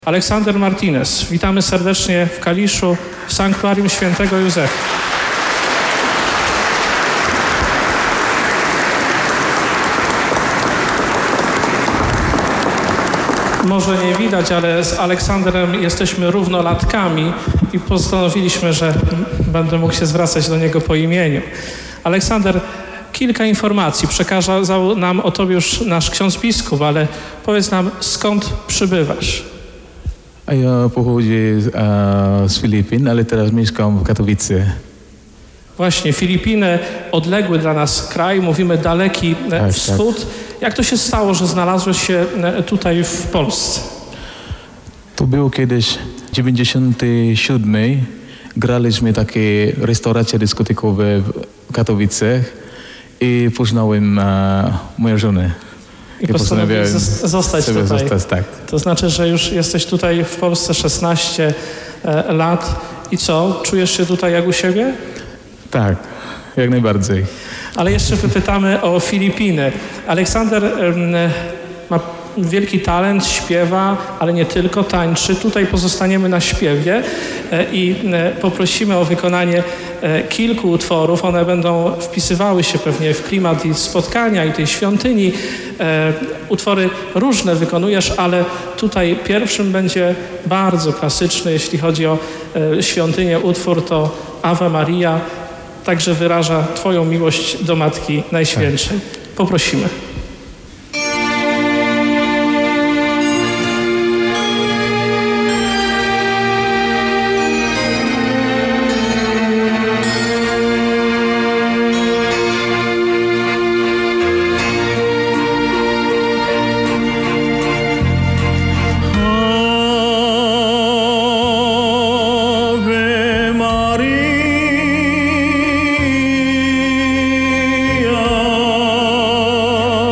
Aleksander Martinez. Witamy serdecznie w Kaliszu, w Sanktuarium Świętego Józefa. Może nie widać, ale z Aleksanderem jesteśmy równolatkami i postanowiliśmy, że będę mógł się zwracać do niego po imieniu. Aleksander, kilka informacji przekazał nam o tobie już nasz ksiądz biskup, ale powiedz nam, skąd przybywasz? Ja pochodzę z Filipin, ale teraz mieszkam w Katowice. Właśnie, Filipiny, odległy dla nas kraj, mówimy daleki wschód. Tak. Jak to się stało, że znalazłeś się tutaj w Polsce? To było kiedyś w 97. Graliśmy takie restauracje dyskotekowe w Katowicach i poznałem moją żonę. I postanowiłeś zostać tutaj. Zostać, tak. To znaczy, że już jesteś tutaj w Polsce 16 lat. I co? Czujesz się tutaj jak u siebie? Tak, jak najbardziej. Ale jeszcze wypytamy o Filipiny. Aleksander ma wielki talent, śpiewa, ale nie tylko, tańczy. Tutaj pozostaniemy na śpiewie i poprosimy o wykonanie kilku utworów. One będą wpisywały się pewnie w klimat i spotkania i tej świątyni. Utwory różne wykonujesz, ale tutaj pierwszym będzie bardzo klasyczny, jeśli chodzi o świątynię, utwór to Ave Maria. Także wyraża Twoją miłość do Matki Najświętszej. Poprosimy. Ave Maria.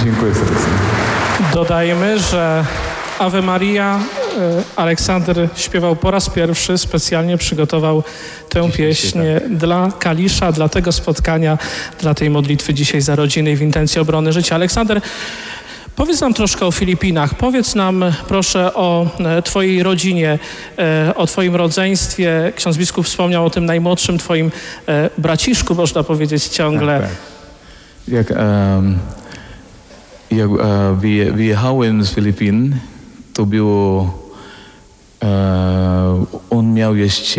Dziękuję serdecznie. Dodajmy, że Ave Maria Aleksander śpiewał po raz pierwszy, specjalnie przygotował tę pieśń dla Kalisza, dla tego spotkania, dla tej modlitwy dzisiaj za rodziny i w intencji obrony życia. Aleksander, powiedz nam troszkę o Filipinach. Powiedz nam proszę o twojej rodzinie, o twoim rodzeństwie. Ksiądz biskup wspomniał o tym najmłodszym twoim braciszku, można powiedzieć ciągle. Tak. Jak wyjechałem z Filipin, to było, on miał jeszcze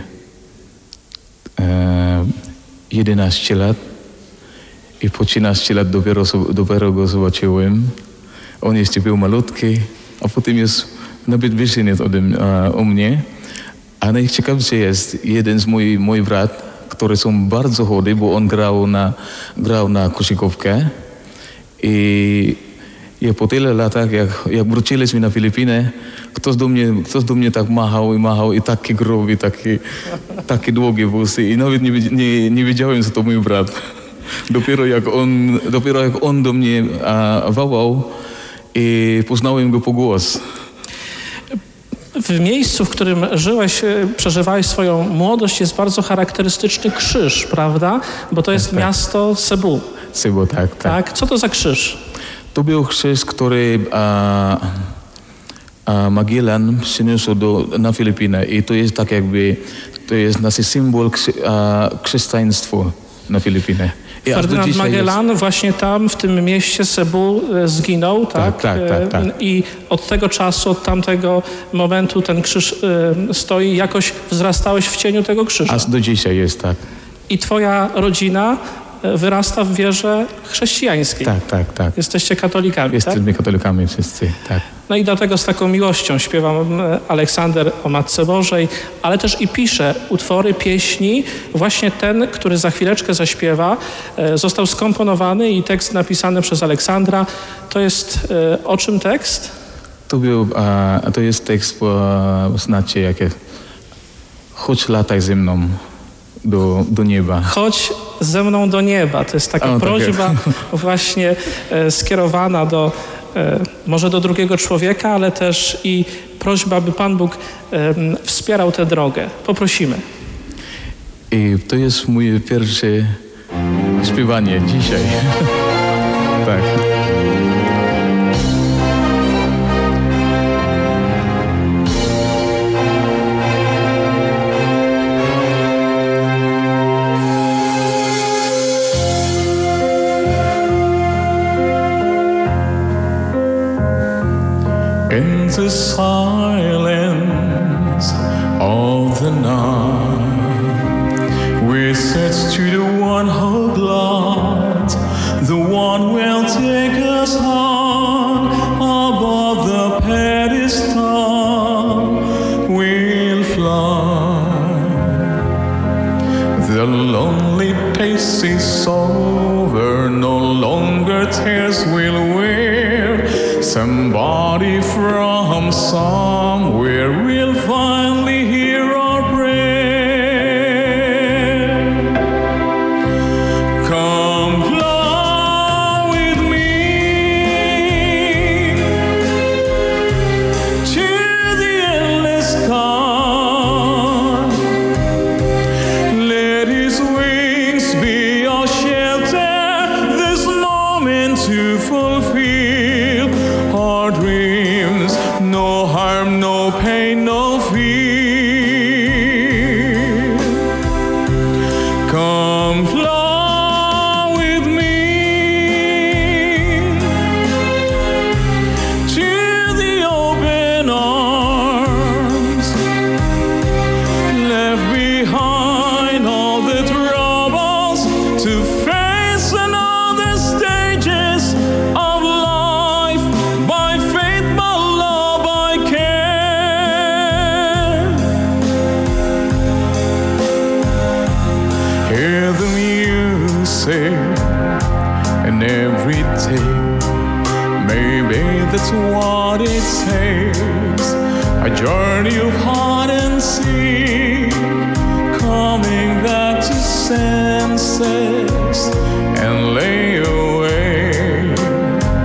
11 lat i po 13 lat dopiero go zobaczyłem. On jeszcze był malutki, a potem jest nawet wyższy ode mnie. A najciekawsze jest, jeden z mój brat, który są bardzo chody, bo on grał na koszykówkę. I po tyle latach, jak wróciliśmy na Filipiny, ktoś do mnie tak machał i taki gruby, takie długie włosy i nawet nie wiedziałem, że to mój brat. Dopiero jak on do mnie wołał i poznałem go po głos. W miejscu, w którym żyłeś, przeżywałeś swoją młodość, jest bardzo charakterystyczny krzyż, prawda? Bo to jest miasto Cebu. Cebu, tak. Co to za krzyż? To był krzyż, który Magellan przyniósł na Filipiny i to jest tak jakby, to jest nasz symbol chrześcijaństwa na Filipinach. Ferdynand Magellan właśnie tam, w tym mieście Cebu zginął, tak? Tak. I od tego czasu, od tamtego momentu ten krzyż stoi, jakoś wzrastałeś w cieniu tego krzyża. Aż do dzisiaj jest, tak. I twoja rodzina wyrasta w wierze chrześcijańskiej. Tak. Jesteście katolikami, Jesteśmy katolikami wszyscy, tak. No i dlatego z taką miłością śpiewam Aleksander o Matce Bożej, ale też i pisze utwory, pieśni. Właśnie ten, który za chwileczkę zaśpiewa, został skomponowany i tekst napisany przez Aleksandra. To jest o czym tekst? To jest tekst, znaczy jakie chodź lataj ze mną do nieba. Chodź ze mną do nieba. To jest taka prośba właśnie skierowana może do drugiego człowieka, ale też i prośba, by Pan Bóg wspierał tę drogę. Poprosimy. I to jest moje pierwsze śpiewanie dzisiaj. Tak. In the silence of the night, we search to the one who glides, the one will take us on above the pedestal. We'll fly. The lonely pace is over, no longer tears will wear. Somebody from somewhere will finally hear our prayer. Come fly with me to the endless sky. Let his wings be our shelter, this moment to fulfill our dreams. No harm, no pain, no fear. Come fly with me to the open arms. Left behind all the troubles to face another stages of life. By faith, by love, by care. Hear the music and every day. Maybe that's what it takes. A journey of heart and sea, coming back to senses and lay away.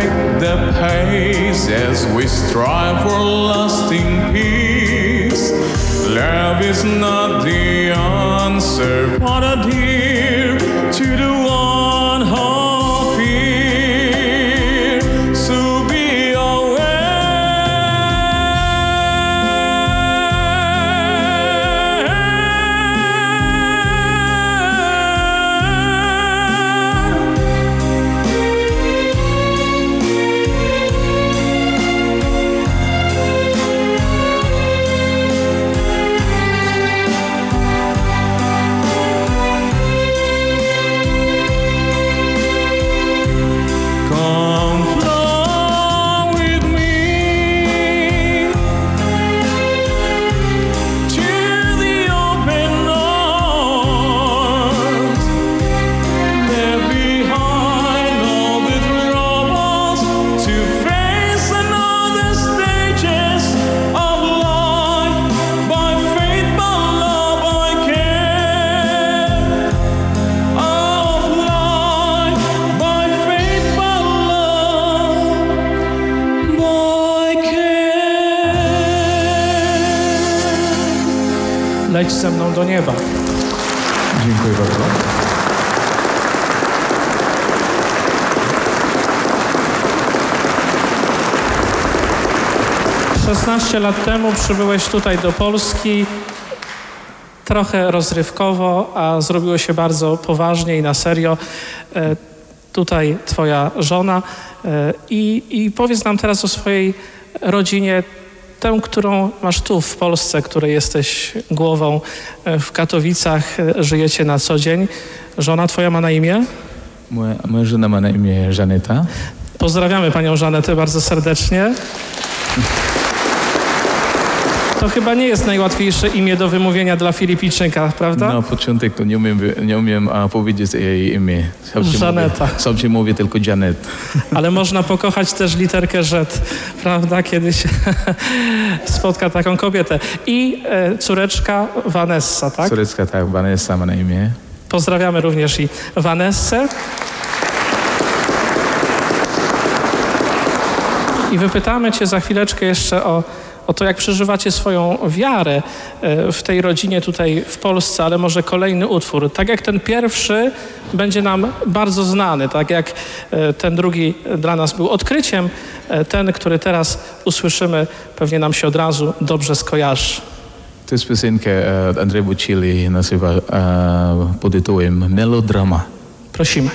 perfect the pace as we strive for lasting peace. Love is not the answer, but a dear to the one who fear. So be Leć ze mną do nieba. Dziękuję bardzo. Szesnaście lat temu przybyłeś tutaj do Polski, trochę rozrywkowo, a zrobiło się bardzo poważnie i na serio. Tutaj twoja żona i powiedz nam teraz o swojej rodzinie, tę, którą masz tu w Polsce, której jesteś głową w Katowicach, żyjecie na co dzień. Żona twoja ma na imię? Moja żona ma na imię Żaneta. Pozdrawiamy panią Żanetę bardzo serdecznie. To chyba nie jest najłatwiejsze imię do wymówienia dla Filipijczyka, prawda? Na początek to nie umiem powiedzieć jej imię. Żaneta. Sam się mówi tylko Janet. Ale można pokochać też literkę Z, prawda? Kiedy się spotka taką kobietę. I córeczka Vanessa, tak? Córeczka, tak, Vanessa ma na imię. Pozdrawiamy również i Vanessę. I wypytamy cię za chwileczkę jeszcze o to, jak przeżywacie swoją wiarę w tej rodzinie tutaj w Polsce, ale może kolejny utwór. Tak jak ten pierwszy będzie nam bardzo znany, tak jak ten drugi dla nas był odkryciem, ten, który teraz usłyszymy, pewnie nam się od razu dobrze skojarzy. To jest piosenka od Andrea Bocelli, nazywa pod tytułem Melodrama. Prosimy.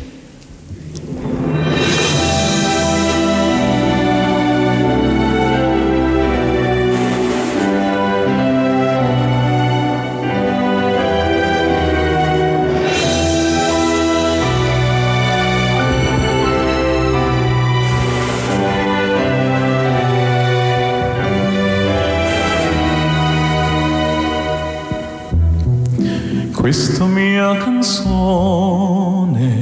Questa mia canzone,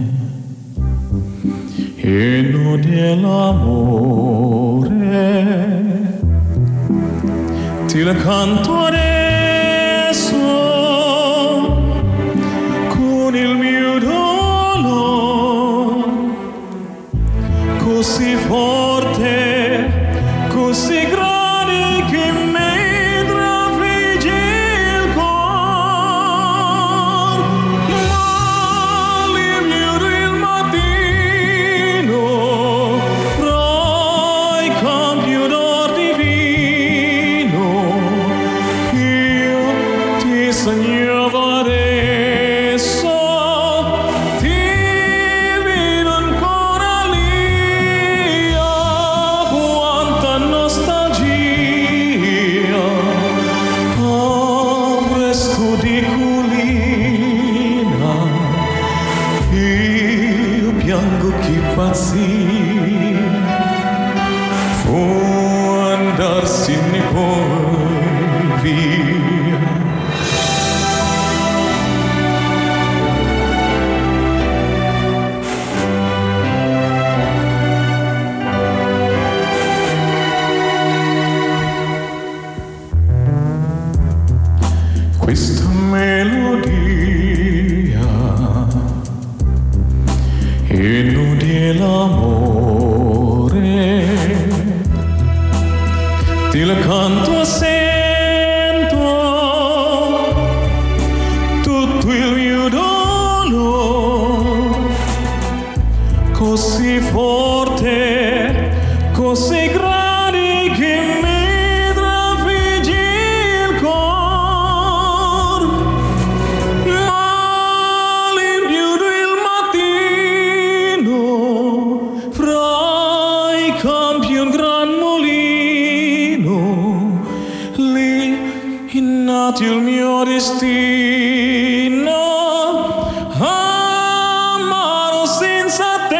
inno dell'amore, ti la canto adesso con il mio dolore, così forte, così grande che mi trafigge il cuore. Ma all'inizio del mattino, fra i campi d'or divino, io ti sognavo adesso, ti vedo ancora lì. Quanta nostalgia, fresco di collina, io piango chi pazzì, fu andarsene poi via. Questa melodia, inno dell'amore, il canto sento tutto il mio dolore, così forte, così grande che mi trafigge il cor. Ma l'impiuto il mattino fra i campi un gran molino, lì è nato il mio destino, amaro senza te.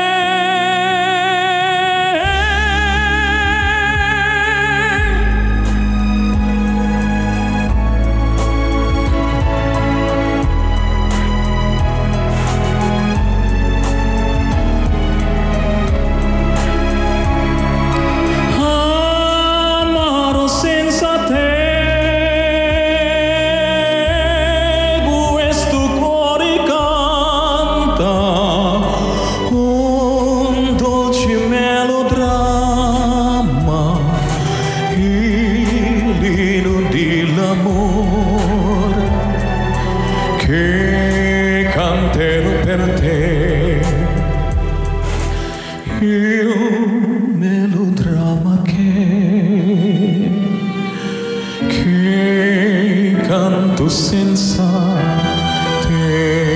Amaro senza te, questo cuore canta un dolce melodramma, l'inno dell'amore che canterò per te. Il melodramma che canto senza te.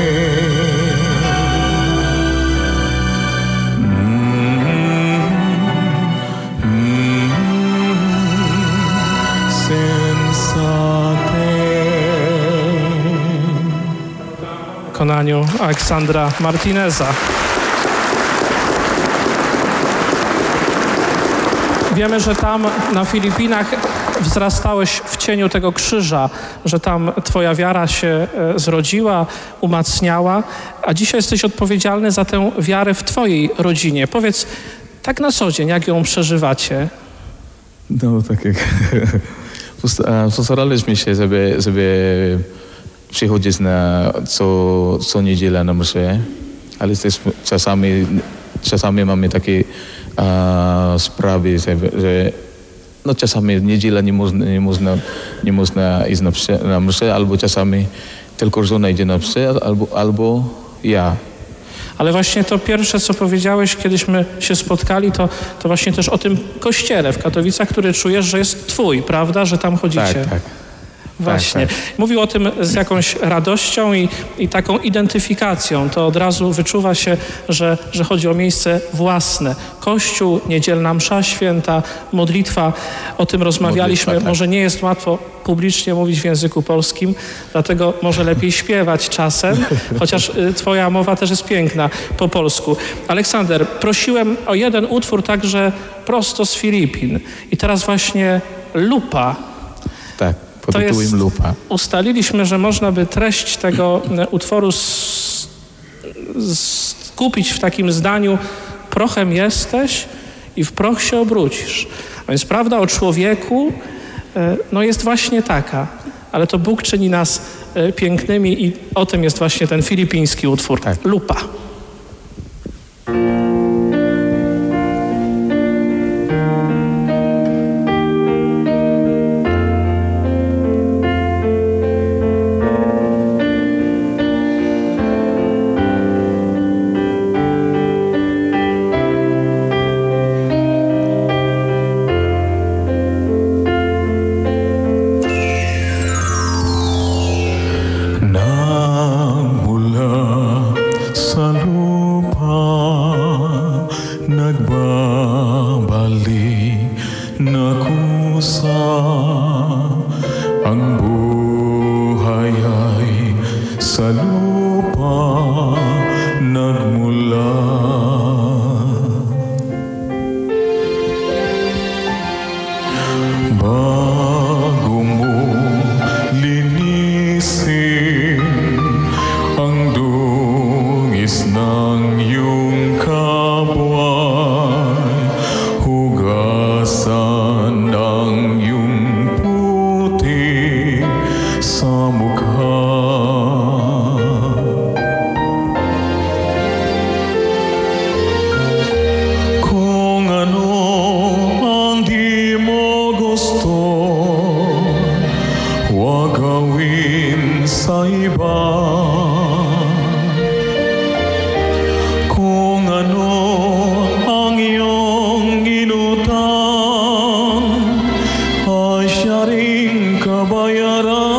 Senza te. W wykonaniu Aleksandra Martineza. Wiemy, że tam na Filipinach wzrastałeś w cieniu tego krzyża, że tam twoja wiara się zrodziła, umacniała, a dzisiaj jesteś odpowiedzialny za tę wiarę w twojej rodzinie. Powiedz, tak na co dzień, jak ją przeżywacie? No tak jak postaraliśmy się, żeby przychodzić na co niedzielę na mszę, ale też czasami mamy takie sprawy, że no czasami niedziela nie można iść na mszę, albo czasami tylko żona idzie na mszę, albo ja. Ale właśnie to pierwsze, co powiedziałeś, kiedyśmy się spotkali, to właśnie też o tym kościele w Katowicach, który czujesz, że jest twój, prawda? Że tam chodzicie. Tak. Właśnie. Tak. Mówił o tym z jakąś radością i taką identyfikacją. To od razu wyczuwa się, że chodzi o miejsce własne. Kościół, niedzielna msza święta, modlitwa. O tym rozmawialiśmy. Modlitwa, tak. Może nie jest łatwo publicznie mówić w języku polskim, dlatego może lepiej śpiewać czasem, chociaż twoja mowa też jest piękna po polsku. Aleksander, prosiłem o jeden utwór także prosto z Filipin. I teraz właśnie Lupa. Tak. To jest, Lupa. ustaliliśmy, że można by treść tego utworu skupić w takim zdaniu: prochem jesteś i w proch się obrócisz. A więc prawda o człowieku no jest właśnie taka, ale to Bóg czyni nas pięknymi i o tym jest właśnie ten filipiński utwór. Tak. Lupa. sa mukha. sa iba. Kung ano ang iyong inutang, ay siya ring kabayaran.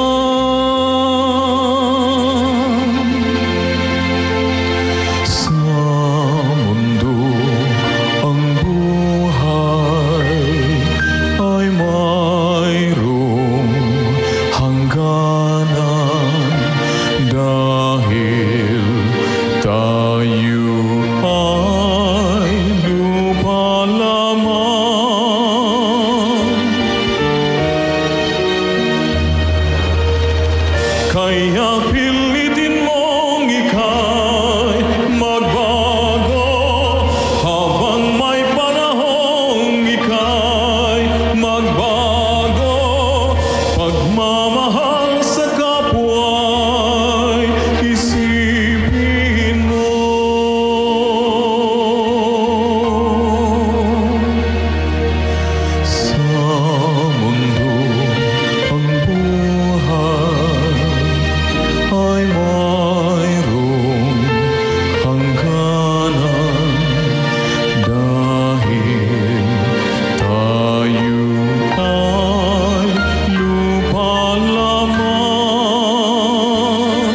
Sa mundo ang buhay ay mayroong hangganan, dahil tayo ay lupa lamang. Kaya pilitin mong ika'y magbago, habang may panahong ika'y magbago. Pagmamahal sa kapwa'y isipin mo. Sa mundo ang buhay ay mayroong hangganan, dahil tayo ay lupa lamang.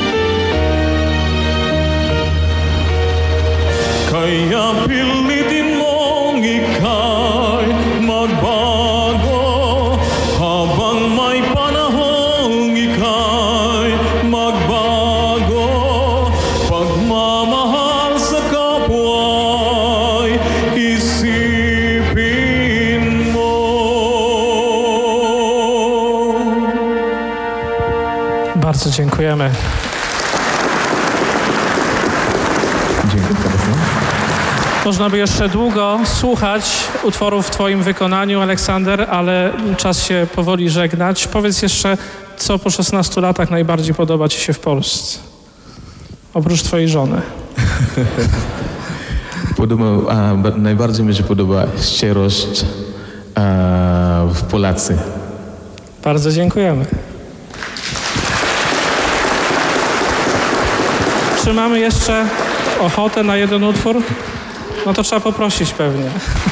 Kaya pilitin mong ika'y magbago, habang may panahong ika'y magbago. Pagmamahal sa kapwa'y isipin mo. Bardzo dziękujemy. Dziękuję bardzo. Można by jeszcze długo słuchać utworów w Twoim wykonaniu, Aleksander, ale czas się powoli żegnać. Powiedz jeszcze, co po 16 latach najbardziej podoba Ci się w Polsce? Oprócz Twojej żony. Najbardziej mi się podoba szczerość w Polacy. Bardzo dziękujemy. Czy mamy jeszcze ochotę na jeden utwór? No to trzeba poprosić pewnie.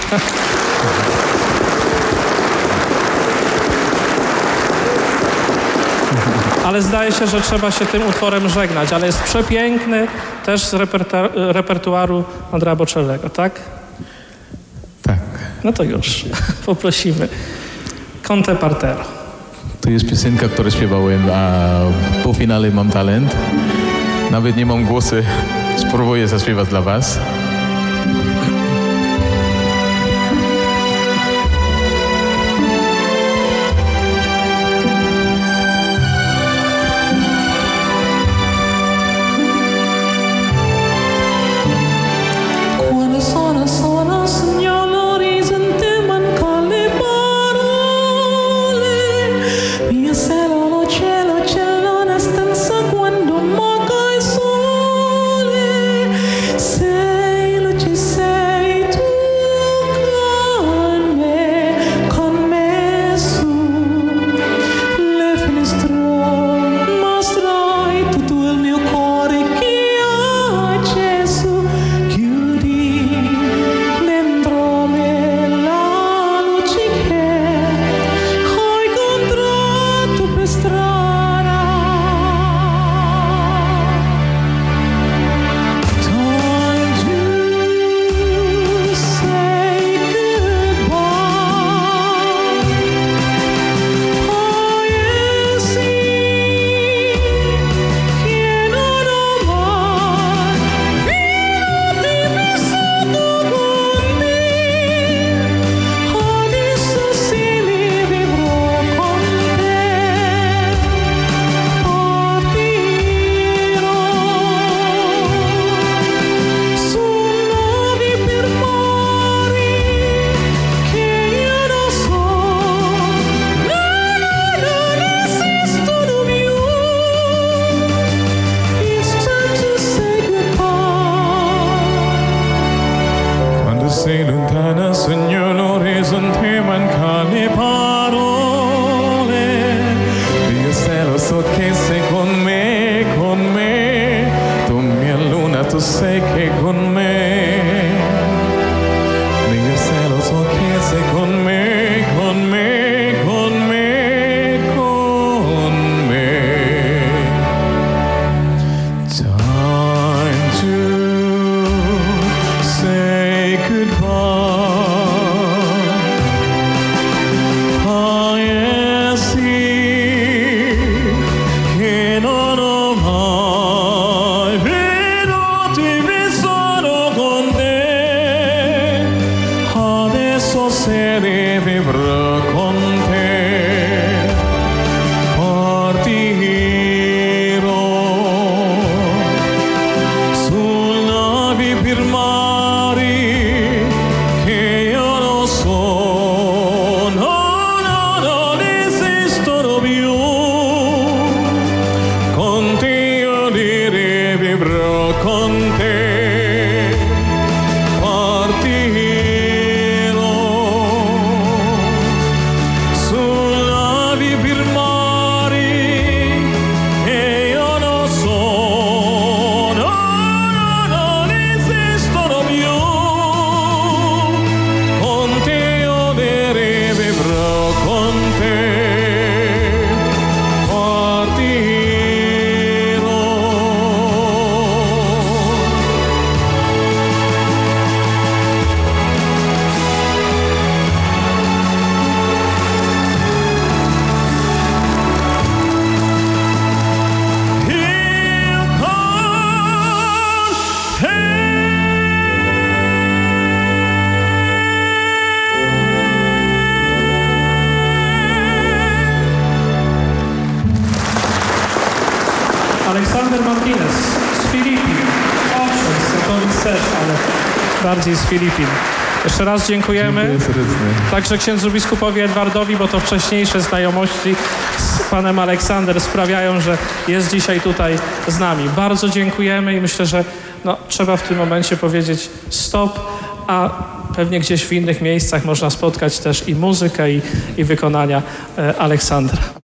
Ale zdaje się, że trzeba się tym utworem żegnać, ale jest przepiękny, też z repertuaru Andrea Bocelliego, tak? Tak. No to już, poprosimy. Conte Partero. To jest piosenka, którą śpiewałem po finale Mam Talent. Nawet nie mam głosu, spróbuję zaśpiewać dla was. Say che sei con me, tu mia luna, tu sei che con me, mio cielo, so che sei con me, con me, con me, con me. Time to say goodbye. Che non ho mai veduto e sono con te, adesso se ne vivrò con te, partirò sul navi per mari che io non so, non esistono più. Con te io direi vivrò con te, partirò su navi per mari che io non so, non esistono più. Con te io direi vivrò con te, Aleksander Martinez z Filipin. Owszem, z Satoris też, ale bardziej z Filipin. Jeszcze raz dziękujemy. Dziękuję serdecznie. Także księdzu biskupowi Edwardowi, bo to wcześniejsze znajomości z panem Aleksander sprawiają, że jest dzisiaj tutaj z nami. Bardzo dziękujemy i myślę, że trzeba w tym momencie powiedzieć stop, a pewnie gdzieś w innych miejscach można spotkać też i muzykę, i wykonania Aleksandra.